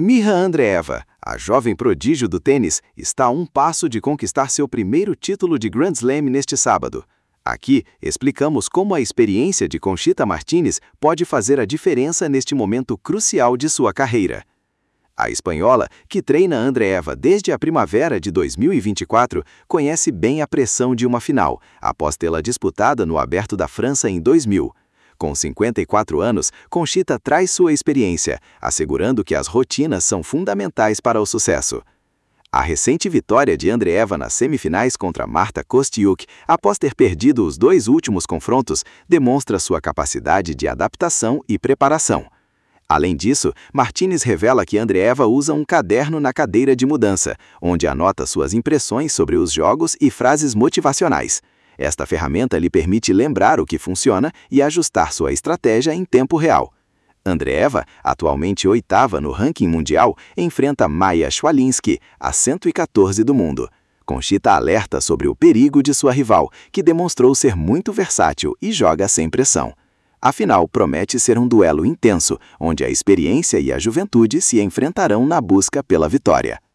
Mirra Andreeva, a jovem prodígio do tênis, está a um passo de conquistar seu primeiro título de Grand Slam neste sábado. Aqui, explicamos como a experiência de Conchita Martínez pode fazer a diferença neste momento crucial de sua carreira. A espanhola, que treina Andreeva desde a primavera de 2024, conhece bem a pressão de uma final, após tê-la disputada no Aberto da França em 2000. Com 54 anos, Conchita traz sua experiência, assegurando que as rotinas são fundamentais para o sucesso. A recente vitória de Andreeva nas semifinais contra Marta Kostyuk, após ter perdido os dois últimos confrontos, demonstra sua capacidade de adaptação e preparação. Além disso, Martínez revela que Andreeva usa um caderno na cadeira de mudança, onde anota suas impressões sobre os jogos e frases motivacionais. Esta ferramenta lhe permite lembrar o que funciona e ajustar sua estratégia em tempo real. Andreeva, atualmente oitava no ranking mundial, enfrenta Maia Swialinski, a 114 do mundo. Conchita alerta sobre o perigo de sua rival, que demonstrou ser muito versátil e joga sem pressão. Afinal, promete ser um duelo intenso, onde a experiência e a juventude se enfrentarão na busca pela vitória.